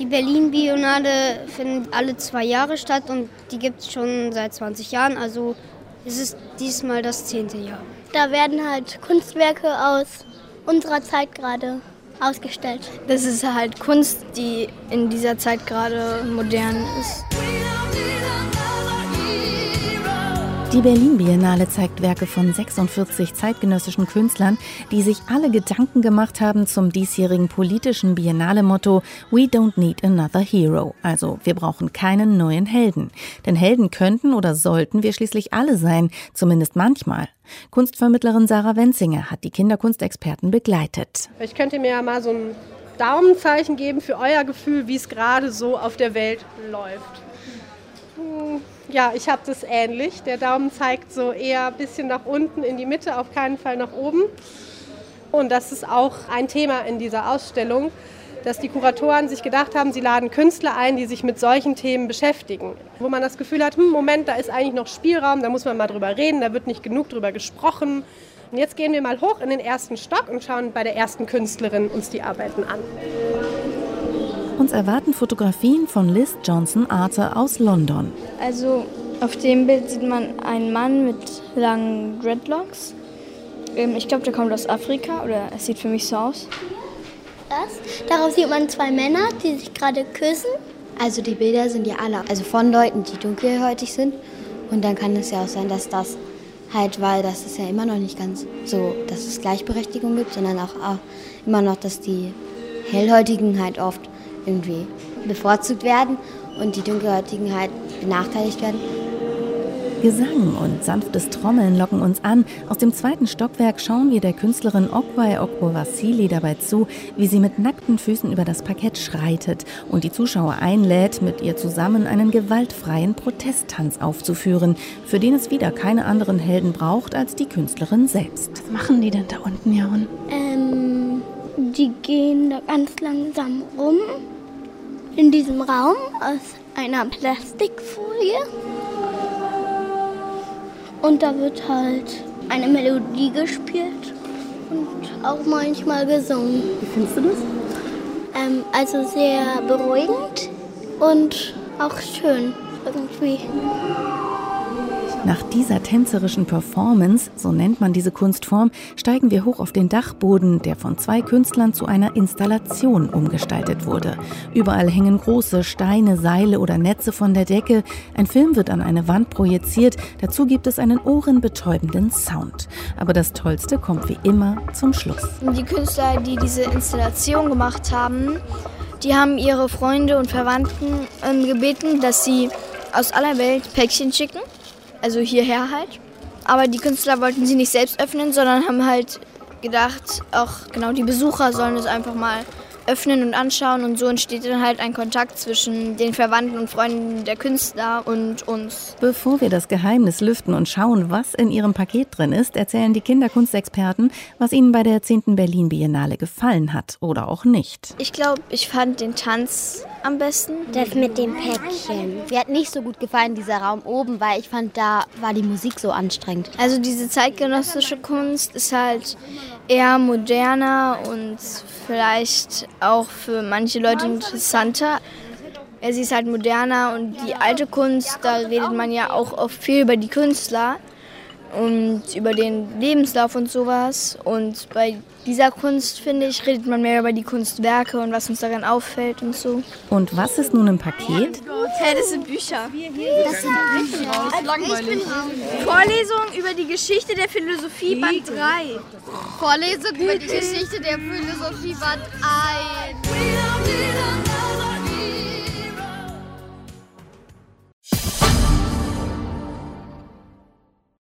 Die Berlin-Biennale findet alle 2 Jahre statt und die gibt es schon seit 20 Jahren, also es ist diesmal das 10. Jahr. Da werden halt Kunstwerke aus unserer Zeit gerade ausgestellt. Das ist halt Kunst, die in dieser Zeit gerade modern ist. Die Berlin-Biennale zeigt Werke von 46 zeitgenössischen Künstlern, die sich alle Gedanken gemacht haben zum diesjährigen politischen Biennale-Motto We don't need another hero. Also, wir brauchen keinen neuen Helden. Denn Helden könnten oder sollten wir schließlich alle sein, zumindest manchmal. Kunstvermittlerin Sarah Wenzinger hat die Kinderkunstexperten begleitet. Ich könnte mir ja mal so ein Daumenzeichen geben für euer Gefühl, wie es gerade so auf der Welt läuft. Ja, ich habe das ähnlich. Der Daumen zeigt so eher ein bisschen nach unten in die Mitte, auf keinen Fall nach oben. Und das ist auch ein Thema in dieser Ausstellung, dass die Kuratoren sich gedacht haben, sie laden Künstler ein, die sich mit solchen Themen beschäftigen. Wo man das Gefühl hat, Moment, da ist eigentlich noch Spielraum, da muss man mal drüber reden, da wird nicht genug drüber gesprochen. Und jetzt gehen wir mal hoch in den ersten Stock und schauen bei der ersten Künstlerin uns die Arbeiten an. Uns erwarten Fotografien von Liz Johnson Arthur aus London. Also auf dem Bild sieht man einen Mann mit langen Dreadlocks. Ich glaube, der kommt aus Afrika, oder es sieht für mich so aus. Darauf sieht man 2 Männer, die sich gerade küssen. Also die Bilder sind ja alle von Leuten, die dunkelhäutig sind. Und dann kann es ja auch sein, dass das halt, weil das ist ja immer noch nicht ganz so, dass es Gleichberechtigung gibt, sondern auch immer noch, dass die Hellhäutigen halt oft irgendwie bevorzugt werden und die Dunkelhäutigen halt benachteiligt werden. Gesang und sanftes Trommeln locken uns an. Aus dem 2. Stockwerk schauen wir der Künstlerin Okwai Okwovasili dabei zu, wie sie mit nackten Füßen über das Parkett schreitet und die Zuschauer einlädt, mit ihr zusammen einen gewaltfreien Protesttanz aufzuführen, für den es wieder keine anderen Helden braucht als die Künstlerin selbst. Was machen die denn da unten, Jaron? Die gehen da ganz langsam rum in diesem Raum aus einer Plastikfolie. Und da wird halt eine Melodie gespielt und auch manchmal gesungen. Wie findest du das? Also sehr beruhigend und auch schön irgendwie. Nach dieser tänzerischen Performance, so nennt man diese Kunstform, steigen wir hoch auf den Dachboden, der von 2 Künstlern zu einer Installation umgestaltet wurde. Überall hängen große Steine, Seile oder Netze von der Decke. Ein Film wird an eine Wand projiziert. Dazu gibt es einen ohrenbetäubenden Sound. Aber das Tollste kommt wie immer zum Schluss. Die Künstler, die diese Installation gemacht haben, die haben ihre Freunde und Verwandten gebeten, dass sie aus aller Welt Päckchen schicken. Also hierher halt. Aber die Künstler wollten sie nicht selbst öffnen, sondern haben halt gedacht, auch genau die Besucher sollen es einfach mal öffnen und anschauen. Und so entsteht dann halt ein Kontakt zwischen den Verwandten und Freunden der Künstler und uns. Bevor wir das Geheimnis lüften und schauen, was in ihrem Paket drin ist, erzählen die Kinderkunstexperten, was ihnen bei der 10. Berlin-Biennale gefallen hat oder auch nicht. Ich glaube, ich fand den Tanz am besten. Das mit dem Päckchen. Mir hat nicht so gut gefallen, dieser Raum oben, weil ich fand, da war die Musik so anstrengend. Also diese zeitgenössische Kunst ist halt eher moderner und vielleicht auch für manche Leute interessanter. Sie ist halt moderner und die alte Kunst, da redet man ja auch oft viel über die Künstler und über den Lebenslauf und sowas. Und bei dieser Kunst, finde ich, redet man mehr über die Kunstwerke und was uns daran auffällt und so. Und was ist nun im Paket? Hey, das sind Bücher. Das sind Bücher. Das ist langweilig. Vorlesung über die Geschichte der Philosophie, Band 3. Vorlesung über die Geschichte der Philosophie, Band 1.